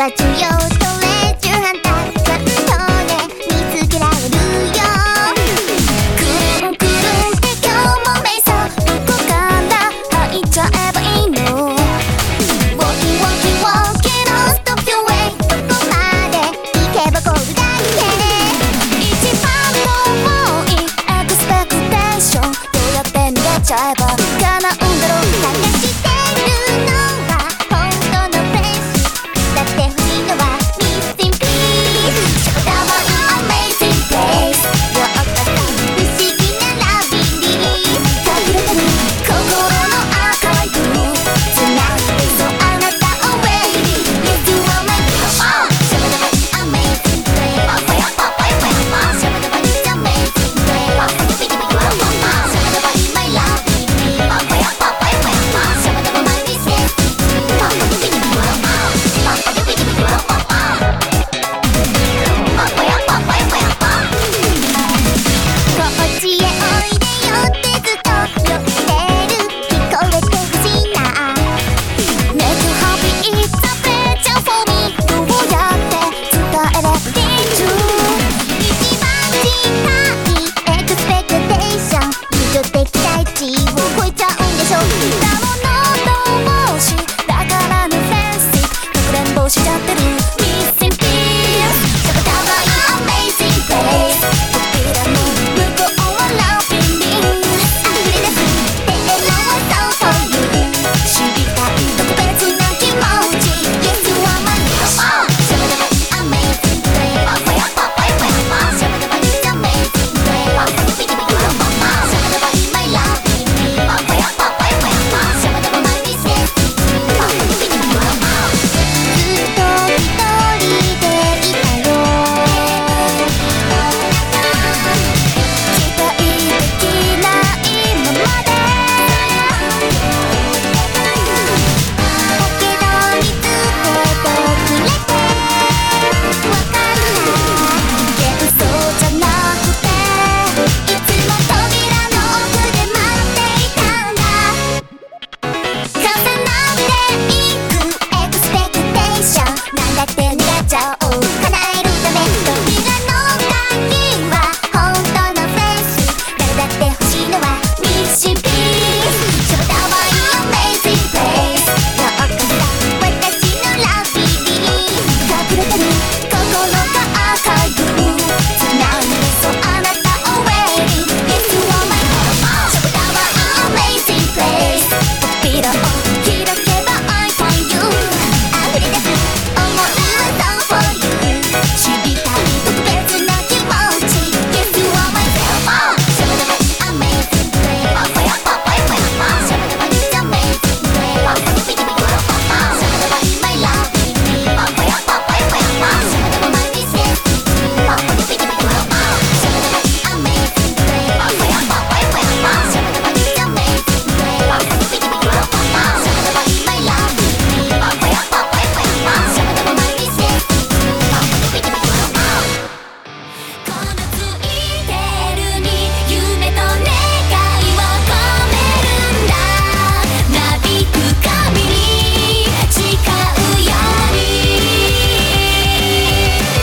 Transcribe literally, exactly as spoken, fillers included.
が重要とレジュ反対関東で見つけられるよ。くるんくるんって今日も瞑想どこから入っちゃえばいいの。 Walking walking walking on stop your way どこまで行けばゴールだっけ。一番の多いエクスペクテーションどうやって逃げちゃえば